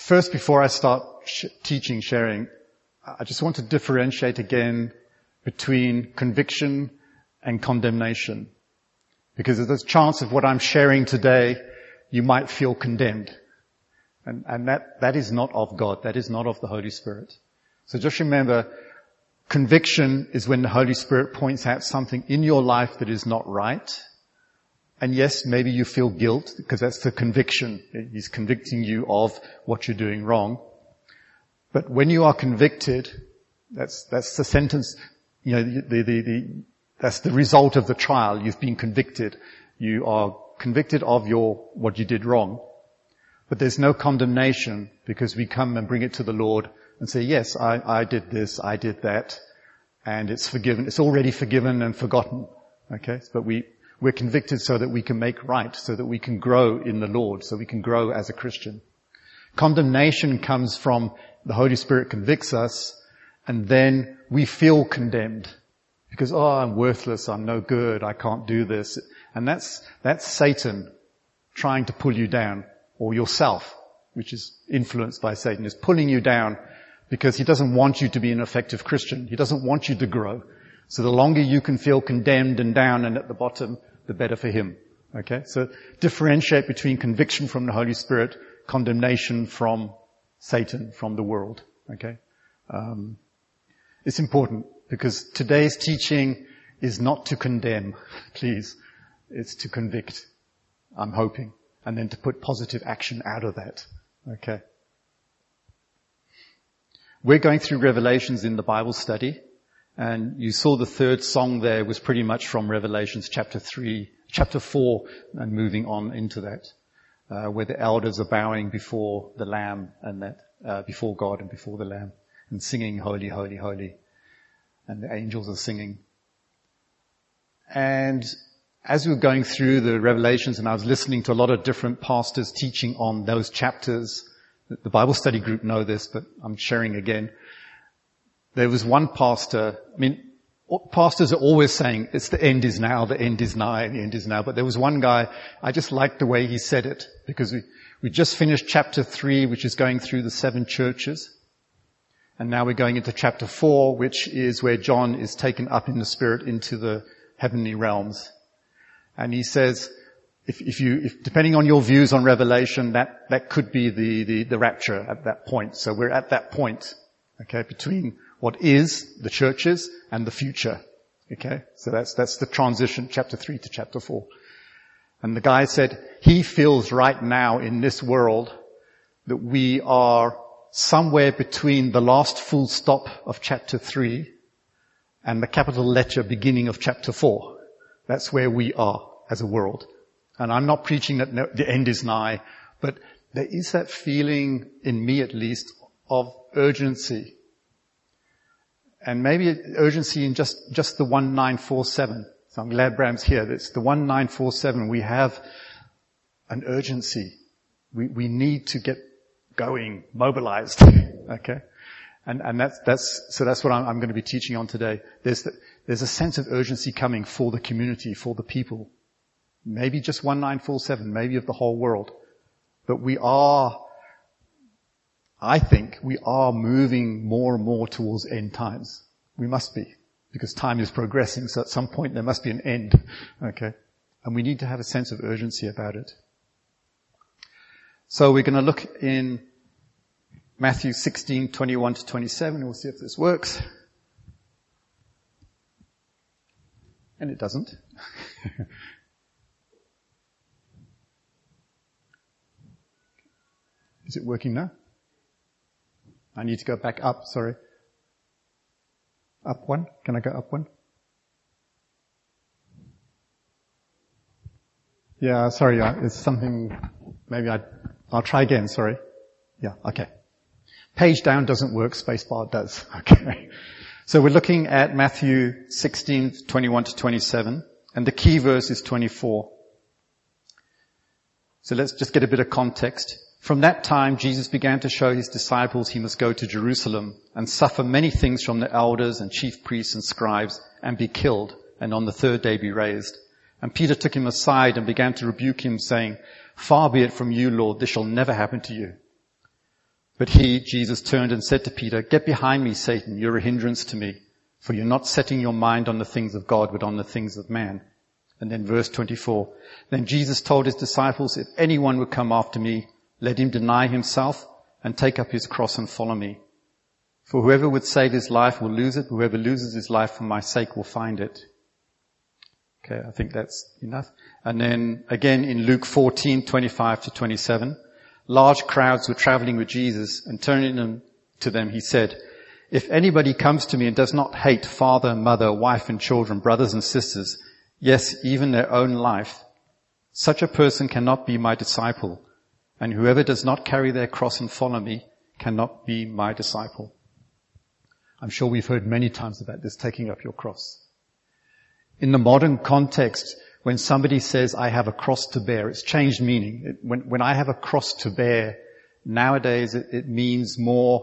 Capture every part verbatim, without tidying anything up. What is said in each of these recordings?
First, before I start sh- teaching, sharing, I just want to differentiate again between conviction and condemnation. Because there's a chance of what I'm sharing today, you might feel condemned. And, and that, that is not of God. That is not of the Holy Spirit. So just remember, conviction is when the Holy Spirit points out something in your life that is not right. And yes, maybe you feel guilt because that's the conviction. He's convicting you of what you're doing wrong. But when you are convicted, that's, that's the sentence, you know, the, the, the, that's the result of the trial. You've been convicted. You are convicted of your, what you did wrong. But there's no condemnation because we come and bring it to the Lord and say, yes, I, I did this, I did that, and it's forgiven. It's already forgiven and forgotten. Okay? But we, we're convicted so that we can make right, so that we can grow in the Lord, so we can grow as a Christian. Condemnation comes from the Holy Spirit convicts us, and then we feel condemned. Because, oh, I'm worthless, I'm no good, I can't do this. And that's, that's Satan trying to pull you down, or yourself, which is influenced by Satan, is pulling you down because he doesn't want you to be an effective Christian. He doesn't want you to grow. So the longer you can feel condemned and down and at the bottom, the better for him. Okay? So differentiate between conviction from the Holy Spirit, condemnation from Satan, from the world. Okay? Um, it's important because today's teaching is not to condemn, please. It's to convict, I'm hoping, and then to put positive action out of that. Okay? We're going through Revelations in the Bible study, and you saw the third song there was pretty much from Revelations chapter three, chapter four, and moving on into that, uh, where the elders are bowing before the Lamb and that, uh, before God and before the Lamb, and singing, holy, holy, holy. And the angels are singing. And as we were going through the Revelations, and I was listening to a lot of different pastors teaching on those chapters, the Bible study group know this, but I'm sharing again. There was one pastor, I mean, pastors are always saying, it's the end is now, the end is nigh, the end is now. But there was one guy, I just liked the way he said it, because we, we just finished chapter three, which is going through the seven churches. And now we're going into chapter four, which is where John is taken up in the Spirit into the heavenly realms. And he says, if, if you, if, depending on your views on Revelation, that, that could be the, the, the rapture at that point. So we're at that point, okay, between what is the churches and the future. Okay. So that's, that's the transition, chapter three to chapter four. And the guy said, he feels right now in this world that we are somewhere between the last full stop of chapter three and the capital letter beginning of chapter four. That's where we are as a world. And I'm not preaching that no, the end is nigh, but there is that feeling, in me at least, of urgency. And maybe urgency in just, just the one nine four seven. So I'm glad Bram's here. It's the one nine four seven. We have an urgency. We, we need to get going, mobilized. Okay? And, and that's, that's, so that's what I'm, I'm going to be teaching on today. There's the, there's a sense of urgency coming for the community, for the people. Maybe just one nine four seven, maybe of the whole world. But we are, I think, we are moving more and more towards end times. We must be, because time is progressing, so at some point there must be an end. Okay? And we need to have a sense of urgency about it. So we're going to look in Matthew sixteen, twenty-one to twenty-seven. We'll see if this works. And it doesn't. Is it working now? I need to go back up, sorry. Up one? Can I go up one? Yeah, sorry, uh, it's something, maybe I, I'll try again, sorry. Yeah, okay. Page down doesn't work, spacebar does. Okay. So we're looking at Matthew sixteen, twenty-one to twenty-seven, and the key verse is twenty-four. So let's just get a bit of context. From that time, Jesus began to show his disciples he must go to Jerusalem and suffer many things from the elders and chief priests and scribes and be killed and on the third day be raised. And Peter took him aside and began to rebuke him, saying, "Far be it from you, Lord, this shall never happen to you." But he, Jesus, turned and said to Peter, "Get behind me, Satan. You're a hindrance to me, for you're not setting your mind on the things of God, but on the things of man." And then verse twenty-four, "Then Jesus told his disciples, if anyone would come after me, let him deny himself and take up his cross and follow me. For whoever would save his life will lose it. Whoever loses his life for my sake will find it." Okay, I think that's enough. And then again in Luke fourteen, twenty-five to twenty-seven, large crowds were traveling with Jesus, and turning them to them, he said, "If anybody comes to me and does not hate father, mother, wife and children, brothers and sisters, yes, even their own life, such a person cannot be my disciple. And whoever does not carry their cross and follow me cannot be my disciple." I'm sure we've heard many times about this, taking up your cross. In the modern context, when somebody says, "I have a cross to bear," it's changed meaning. It, when, when I have a cross to bear, nowadays it, it means more,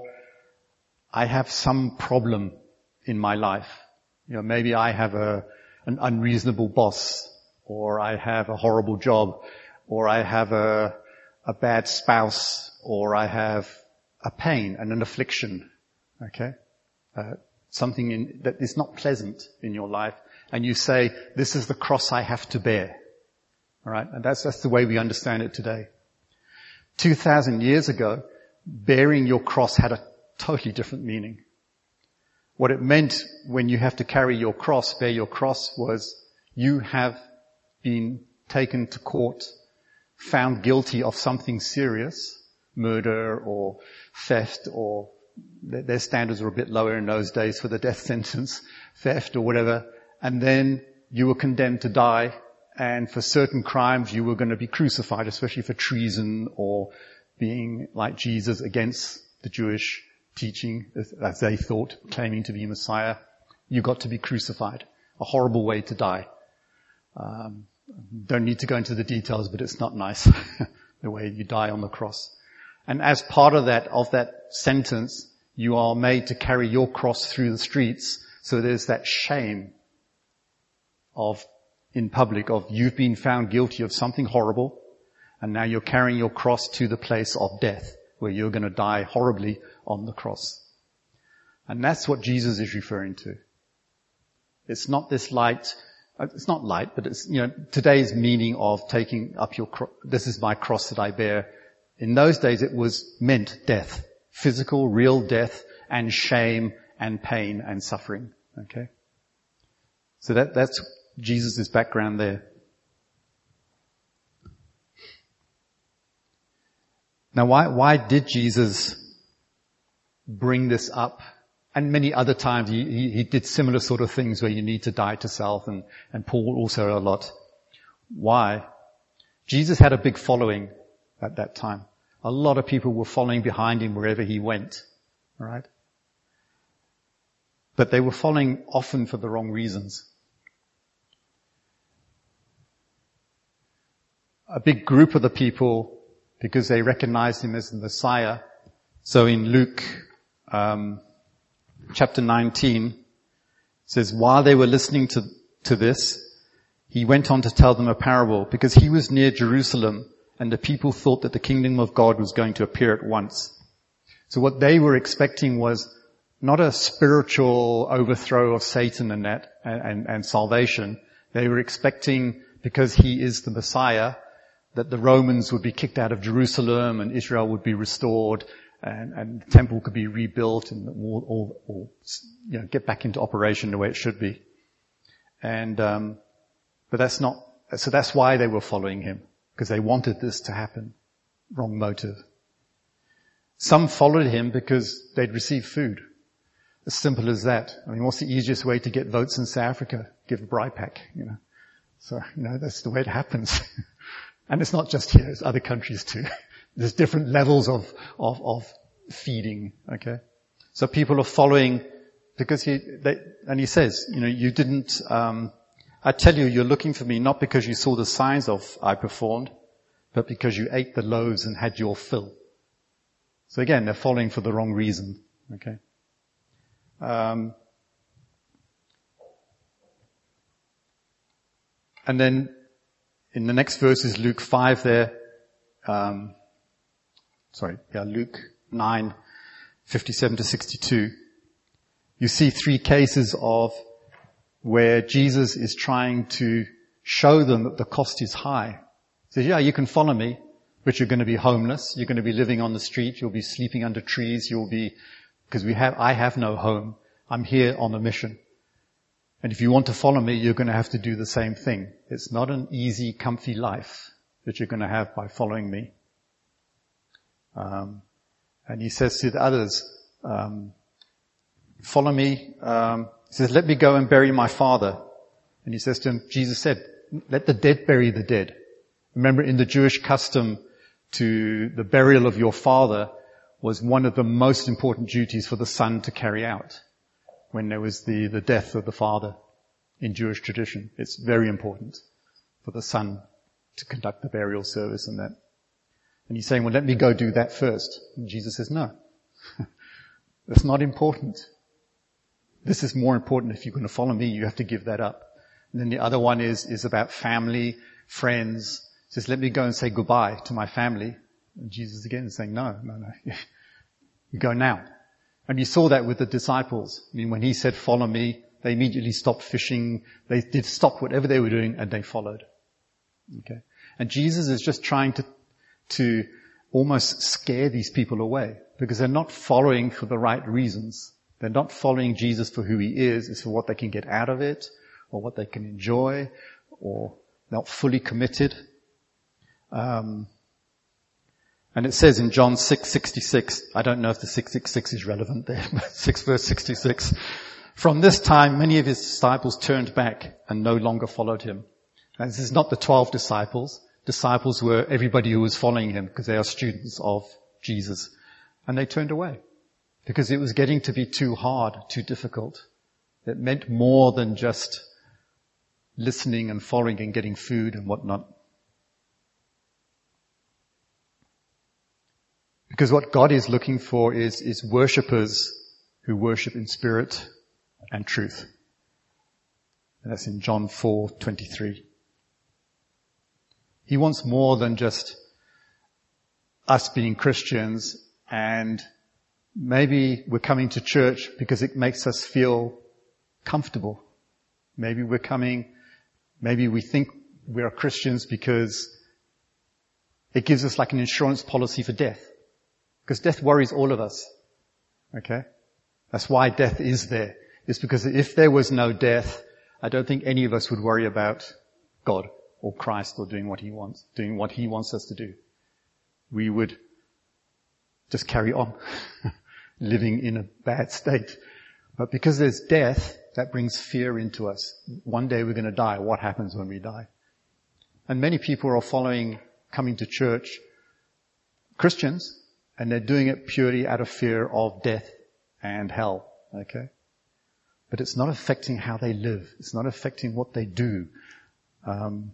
I have some problem in my life. You know, maybe I have a, an unreasonable boss, or I have a horrible job, or I have a, a bad spouse, or I have a pain and an affliction. Okay? Uh, something in, that is not pleasant in your life. And you say, "This is the cross I have to bear." All right? And that's, that's the way we understand it today. Two thousand years ago, bearing your cross had a totally different meaning. What it meant when you have to carry your cross, bear your cross, was you have been taken to court, found guilty of something serious, murder or theft, or their standards were a bit lower in those days for the death sentence, theft or whatever, and then you were condemned to die, and for certain crimes you were going to be crucified, especially for treason or being like Jesus against the Jewish teaching, as they thought, claiming to be Messiah. You got to be crucified. A horrible way to die. Um, don't need to go into the details, but it's not nice, the way you die on the cross. And as part of that, of that sentence, you are made to carry your cross through the streets. So there's that shame of, in public, of you've been found guilty of something horrible, and now you're carrying your cross to the place of death, where you're going to die horribly on the cross. And that's what Jesus is referring to. It's not this light, it's not light, but it's, you know, today's meaning of taking up your cross, this is my cross that I bear. In those days it was meant death. Physical, real death, and shame, and pain, and suffering. Okay? So that, that's Jesus' background there. Now why, why did Jesus bring this up? And many other times he, he, he did similar sort of things where you need to die to self, and, and Paul also a lot. Why? Jesus had a big following at that time. A lot of people were following behind him wherever he went. All right? But they were following often for the wrong reasons. A big group of the people, because they recognized him as the Messiah. So in Luke um, chapter nineteen, it says, while they were listening to, to this, he went on to tell them a parable, because he was near Jerusalem, and the people thought that the kingdom of God was going to appear at once. So what they were expecting was not a spiritual overthrow of Satan and that, and, and, and salvation. They were expecting, because he is the Messiah, that the Romans would be kicked out of Jerusalem and Israel would be restored, and, and the temple could be rebuilt, and all, all, all, you know, get back into operation the way it should be. And um, but that's not. So that's why they were following him, because they wanted this to happen. Wrong motive. Some followed him because they'd received food. As simple as that. I mean, what's the easiest way to get votes in South Africa? Give a bribe pack, you know. So, you know, that's the way it happens. And it's not just here, it's other countries too. There's different levels of, of, of feeding, okay? So people are following because he, they, and he says, you know, you didn't, um, I tell you, you're looking for me not because you saw the signs of I performed, but because you ate the loaves and had your fill. So again, they're following for the wrong reason, okay? Um, and then in the next verse is Luke five there. Um, sorry, yeah, Luke nine, fifty-seven to sixty-two, you see three cases of where Jesus is trying to show them that the cost is high. He says, yeah, you can follow me, but you're going to be homeless. You're going to be living on the street. You'll be sleeping under trees. You'll be, because we have, I have no home. I'm here on a mission. And if you want to follow me, you're going to have to do the same thing. It's not an easy, comfy life that you're going to have by following me. Um, and he says to the others, um, follow me. Um, he says, let me go and bury my father. And he says to him, Jesus said, let the dead bury the dead. Remember, in the Jewish custom, to the burial of your father was one of the most important duties for the son to carry out when there was the, the death of the father in Jewish tradition. It's very important for the son to conduct the burial service and that. And he's saying, well, let me go do that first. And Jesus says, no, that's not important. This is more important. If you're going to follow me, you have to give that up. And then the other one is, is about family, friends. He says, let me go and say goodbye to my family. And Jesus again is saying, no, no, no. You go now. And you saw that with the disciples. I mean, when he said, follow me, they immediately stopped fishing. They did stop whatever they were doing and they followed. Okay. And Jesus is just trying to, to almost scare these people away because they're not following for the right reasons. They're not following Jesus for who he is. It's for what they can get out of it or what they can enjoy or not fully committed. Um, and it says in John six sixty-six, I don't know if the six sixty-six is relevant there, but six verse sixty-six. From this time, many of his disciples turned back and no longer followed him. And this is not the twelve disciples. Disciples were everybody who was following him because they are students of Jesus. And they turned away because it was getting to be too hard, too difficult. It meant more than just listening and following and getting food and whatnot. Because what God is looking for is, is worshippers who worship in spirit and truth. And that's in John four twenty-three. He wants more than just us being Christians and maybe we're coming to church because it makes us feel comfortable. Maybe we're coming, maybe we think we are Christians because it gives us like an insurance policy for death. Because death worries all of us. Okay? That's why death is there. It's because if there was no death, I don't think any of us would worry about God or Christ or doing what he wants, doing what he wants us to do. We would just carry on living in a bad state. But because there's death, that brings fear into us. One day we're going to die. What happens when we die? And many people are following, coming to church, Christians, and they're doing it purely out of fear of death and hell. Okay? But it's not affecting how they live. It's not affecting what they do. Um,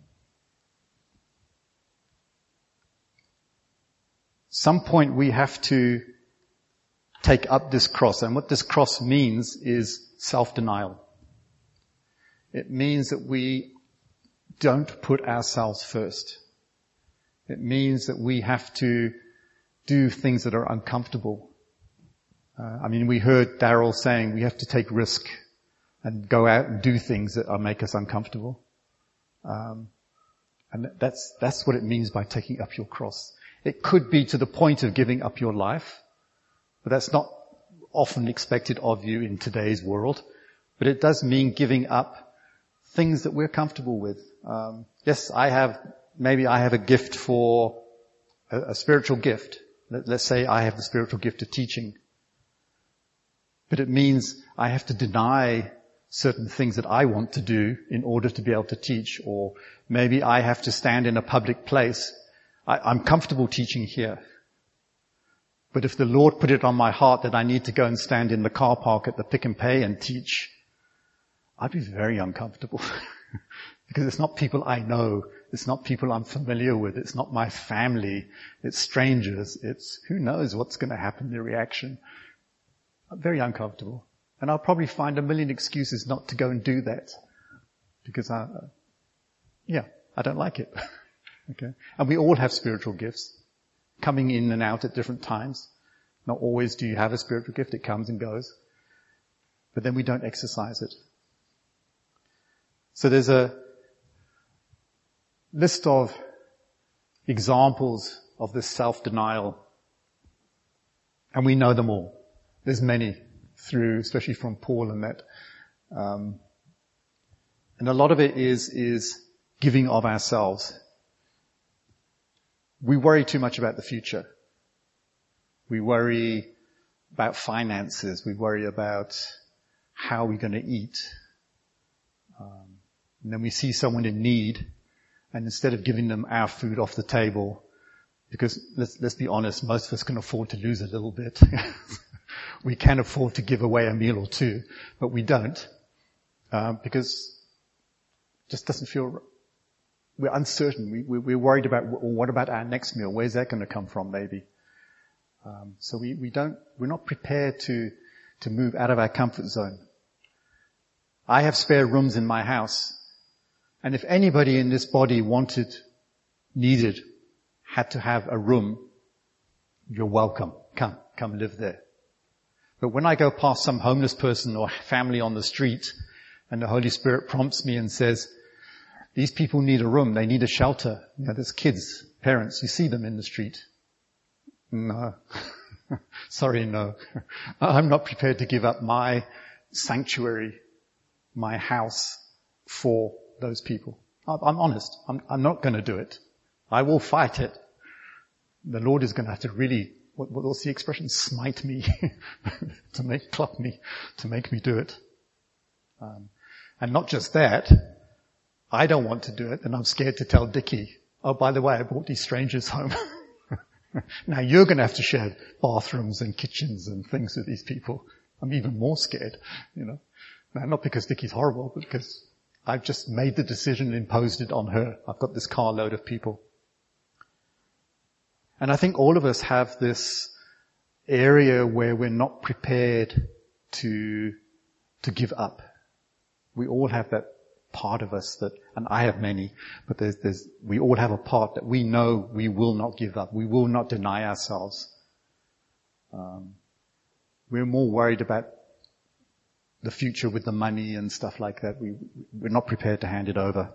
some point we have to take up this cross. And what this cross means is self-denial. It means that we don't put ourselves first. It means that we have to do things that are uncomfortable. Uh, I mean, we heard Daryl saying we have to take risk and go out and do things that are, make us uncomfortable. Um, and that's, that's what it means by taking up your cross. It could be to the point of giving up your life, but that's not often expected of you in today's world. But it does mean giving up things that we're comfortable with. Um, yes, I have, maybe I have a gift for, a, a spiritual gift. Let, let's say I have the spiritual gift of teaching. But it means I have to deny certain things that I want to do in order to be able to teach. Or maybe I have to stand in a public place. I, I'm comfortable teaching here. But if the Lord put it on my heart that I need to go and stand in the car park at the Pick and Pay and teach, I'd be very uncomfortable. Because it's not people I know. It's not people I'm familiar with. It's not my family. It's strangers. It's who knows what's going to happen, the reaction. I'm very uncomfortable. And I'll probably find a million excuses not to go and do that. Because I, uh, yeah, I don't like it. Okay. And we all have spiritual gifts coming in and out at different times. Not always do you have a spiritual gift. It comes and goes. But then we don't exercise it. So there's a list of examples of this self-denial. And we know them all. There's many through, especially from Paul and that. Um, and a lot of it is, is giving of ourselves. We worry too much about the future. We worry about finances. We worry about how we're going to eat. Um, and then we see someone in need, and instead of giving them our food off the table, because let's, let's be honest, most of us can afford to lose a little bit. We can afford to give away a meal or two, but we don't, uh, because it just doesn't feel, we're uncertain. We, we, we're worried about, well, what about our next meal? Where's that going to come from, maybe? Um, so we, we don't, we're not prepared to, to move out of our comfort zone. I have spare rooms in my house, and if anybody in this body wanted, needed, had to have a room, you're welcome. Come, come live there. But when I go past some homeless person or family on the street, and the Holy Spirit prompts me and says, these people need a room, they need a shelter. You know, there's kids, parents, you see them in the street. No. Sorry, no. I'm not prepared to give up my sanctuary, my house for those people. I'm honest. I'm, I'm not going to do it. I will fight it. The Lord is going to have to really, what, what's the expression? Smite me to make, club me, to make me do it. Um, and not just that, I don't want to do it, and I'm scared to tell Dickie, oh, by the way, I brought these strangers home. Now you're going to have to share bathrooms and kitchens and things with these people. I'm even more scared, you know. Now, not because Dickie's horrible, but because I've just made the decision and imposed it on her. I've got this carload of people. And I think all of us have this area where we're not prepared to, to give up. We all have that part of us that, and I have many, but there's, there's, we all have a part that we know we will not give up. We will not deny ourselves. Um, we're more worried about the future with the money and stuff like that. We, we're not prepared to hand it over.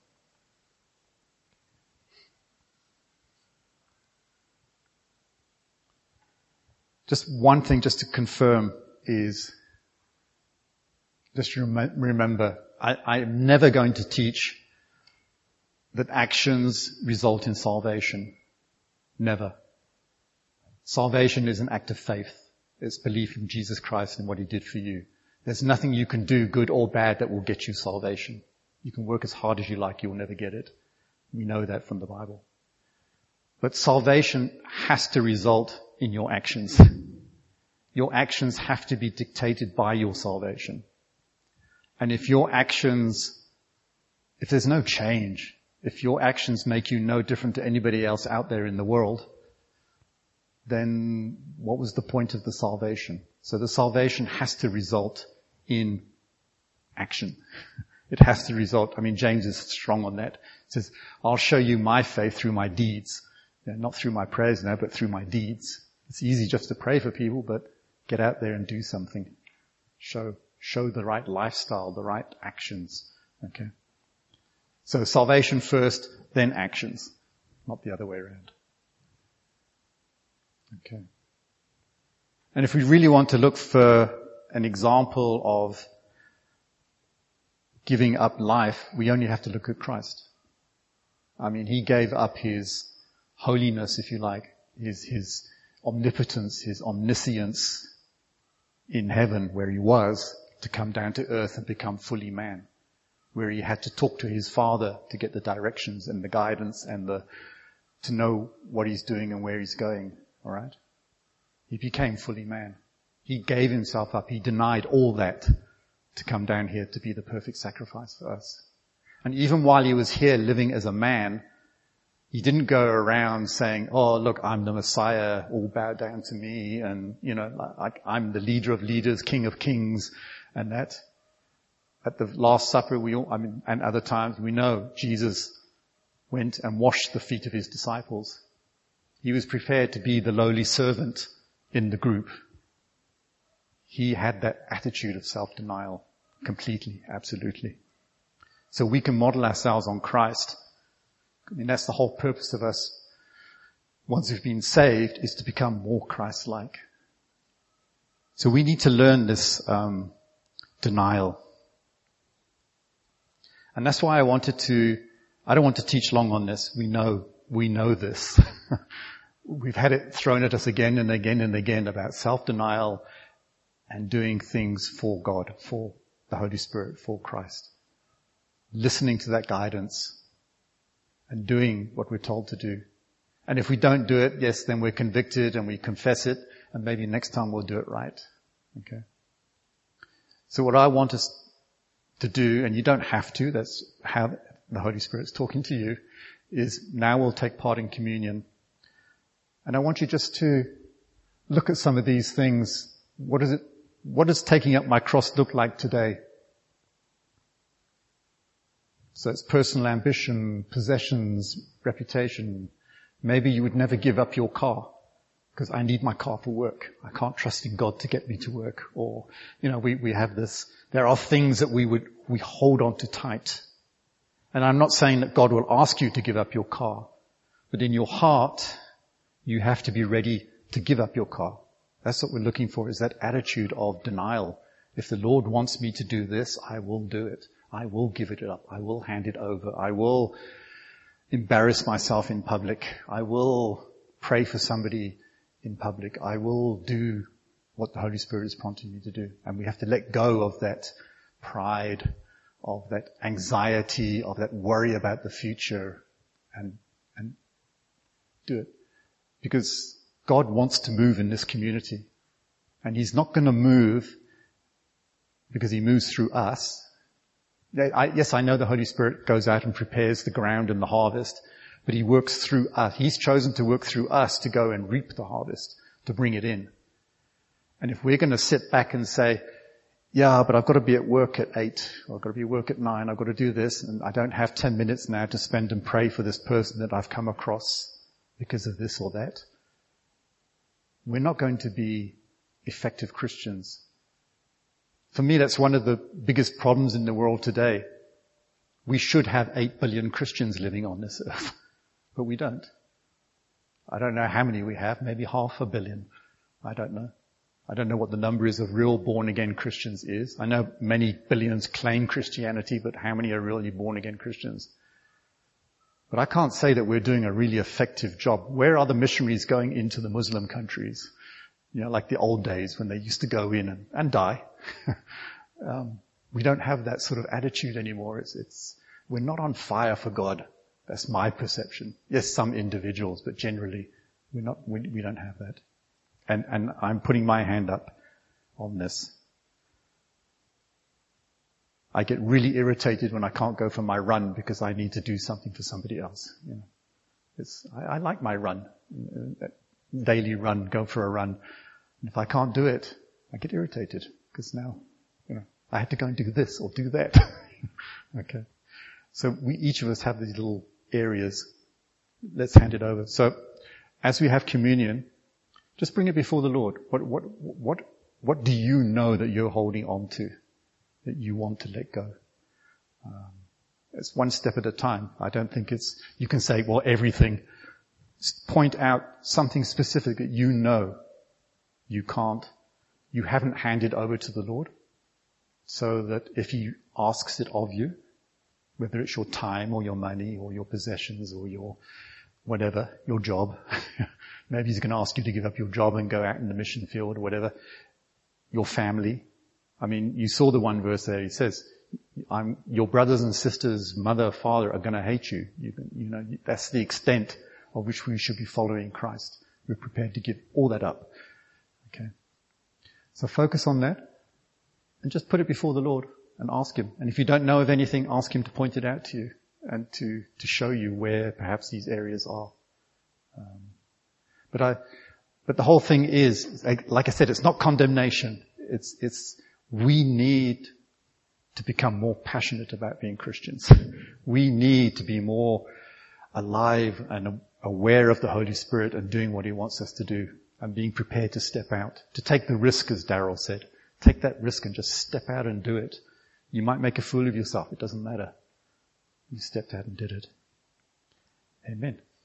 Just one thing just to confirm is, just rem- remember, I, I'm never going to teach that actions result in salvation. Never. Salvation is an act of faith. It's belief in Jesus Christ and what He did for you. There's nothing you can do, good or bad, that will get you salvation. You can work as hard as you like, you'll never get it. We know that from the Bible. But salvation has to result in your actions. Your actions have to be dictated by your salvation. And if your actions, if there's no change, if your actions make you no different to anybody else out there in the world, then what was the point of the salvation? So the salvation has to result in action. It has to result, I mean, James is strong on that. He says, I'll show you my faith through my deeds. You know, not through my prayers now, but through my deeds. It's easy just to pray for people, but get out there and do something. Show, show the right lifestyle, the right actions. Okay. So salvation first, then actions. Not the other way around. Okay. And if we really want to look for an example of giving up life, we only have to look at Christ. I mean, He gave up His holiness, if you like, His, His omnipotence, His omniscience in heaven where He was, to come down to earth and become fully man, where He had to talk to His Father to get the directions and the guidance and the, to know what He's doing and where He's going. All right? He became fully man. He gave Himself up. He denied all that to come down here to be the perfect sacrifice for us. And even while He was here living as a man, He didn't go around saying, oh, look, I'm the Messiah, all bow down to me, and, you know, like, I'm the leader of leaders, King of kings, and that. At the Last Supper, we all, I mean, and other times, we know Jesus went and washed the feet of His disciples. He was prepared to be the lowly servant in the group, he had that attitude of self-denial completely, absolutely. So we can model ourselves on Christ. I mean, that's the whole purpose of us, once we've been saved, is to become more Christ-like. So we need to learn this um, denial. And that's why I wanted to, I don't want to teach long on this. We know, we know this. We've had it thrown at us again and again and again about self-denial and doing things for God, for the Holy Spirit, for Christ. Listening to that guidance and doing what we're told to do. And if we don't do it, yes, then we're convicted and we confess it, and maybe next time we'll do it right. Okay. So what I want us to do, and you don't have to, that's how the Holy Spirit's talking to you, is now we'll take part in communion. And I want you just to look at some of these things. What is it, what does taking up my cross look like today? So it's personal ambition, possessions, reputation. Maybe you would never give up your car because I need my car for work. I can't trust in God to get me to work. Or, you know, we, we have this, there are things that we would, we hold on to tight. And I'm not saying that God will ask you to give up your car, but in your heart, you have to be ready to give up your car. That's what we're looking for, is that attitude of denial. If the Lord wants me to do this, I will do it. I will give it up. I will hand it over. I will embarrass myself in public. I will pray for somebody in public. I will do what the Holy Spirit is prompting me to do. And we have to let go of that pride, of that anxiety, of that worry about the future, and, and do it. Because God wants to move in this community. And He's not going to move because He moves through us. I, yes, I know the Holy Spirit goes out and prepares the ground and the harvest, but He works through us. He's chosen to work through us to go and reap the harvest, to bring it in. And if we're going to sit back and say, yeah, but I've got to be at work at eight, or I've got to be at work at nine, I've got to do this, and I don't have ten minutes now to spend and pray for this person that I've come across because of this or that, we're not going to be effective Christians. For me, that's one of the biggest problems in the world today. We should have eight billion Christians living on this earth, but we don't. I don't know how many we have, maybe half a billion. I don't know. I don't know what the number is of real born-again Christians is. I know many billions claim Christianity, but how many are really born-again Christians? But I can't say that we're doing a really effective job. Where are the missionaries going into the Muslim countries? You know, like the old days when they used to go in and, and die. um, we don't have that sort of attitude anymore. It's, it's, we're not on fire for God. That's my perception. Yes, some individuals, but generally we're not, we, we don't have that. And, and I'm putting my hand up on this. I get really irritated when I can't go for my run because I need to do something for somebody else. You know, it's, I, I like my run, daily run, go for a run. And if I can't do it, I get irritated because now, you know, I had to go and do this or do that. Okay. So we, each of us have these little areas. Let's hand it over. So as we have communion, just bring it before the Lord. What, what, what, what do you know that you're holding on to, that you want to let go? Um, it's one step at a time. I don't think it's, you can say, well, everything. Just point out something specific that you know you can't, you haven't handed over to the Lord, so that if He asks it of you, whether it's your time or your money or your possessions or your whatever, your job, maybe He's going to ask you to give up your job and go out in the mission field or whatever, your family. I mean, you saw the one verse there. He says, I'm, your brothers and sisters, mother, father are going to hate you. You, can, you know, that's the extent of which we should be following Christ. We're prepared to give all that up. Okay. So focus on that and just put it before the Lord and ask Him. And if you don't know of anything, ask Him to point it out to you and to, to show you where perhaps these areas are. Um, but I, but the whole thing is, like I said, it's not condemnation. It's, it's, we need to become more passionate about being Christians. We need to be more alive and aware of the Holy Spirit and doing what He wants us to do. and being prepared to step out, to take the risk, as Daryl said. Take that risk and just step out and do it. You might make a fool of yourself. It doesn't matter. You stepped out and did it. Amen.